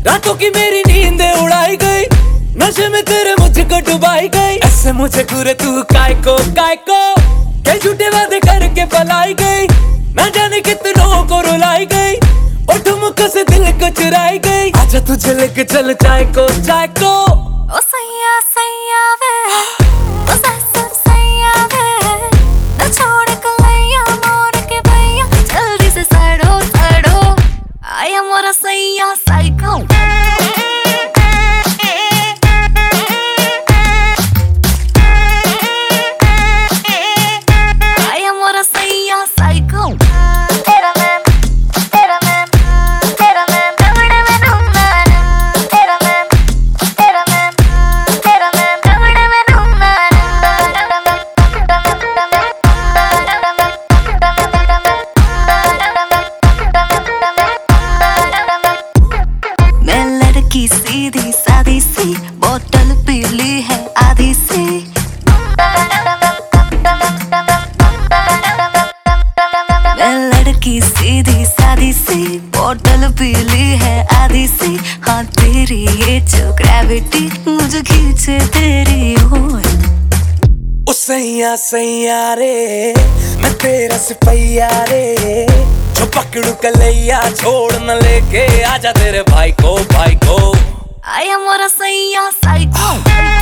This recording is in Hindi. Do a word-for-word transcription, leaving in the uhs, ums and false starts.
रातों की मेरी नींद उड़ाई गई, नशे में तेरे मुझको डुबाई गई। ऐसे मुझे घूरे तू काय को काय को, कई झूठे वादे करके पलाई गई। ना जाने कितनों को रुलाई गई, और ठुमकों से दिल को चुराई गई। आजा तुझे लेके चल चाय को चाय को। ओ सैया सैया वे, ओ ससुर सैया वे, न छोड़ कलैया मोर के भैया, जल्दी से सड़ो सड़ो, आया मोरा सैया साइको। आया मोरा सैया साइको। तेरा मैन, तेरा मैन, तेरा मैन, दौड़े में ढूंढना, तेरा मैन, तेरा मैन, तेरा मैन, दौड़े में ढूंढना। मैं लड़की सीधी सादी सी, बोतल पीली है आधी सी। मैं लड़की सीधी सादी सी, बोतल पीली है आधी सी। हाँ तेरी ये जो ग्रेविटी मुझे खींचे तेरी ओर। ओ सैया सैया रे, मैं तेरा सिपैया रे, जो पकड़ू कलैया छोड़ न लेके आजा तेरे भाई को भाई को। आया मोरा सैया साइको।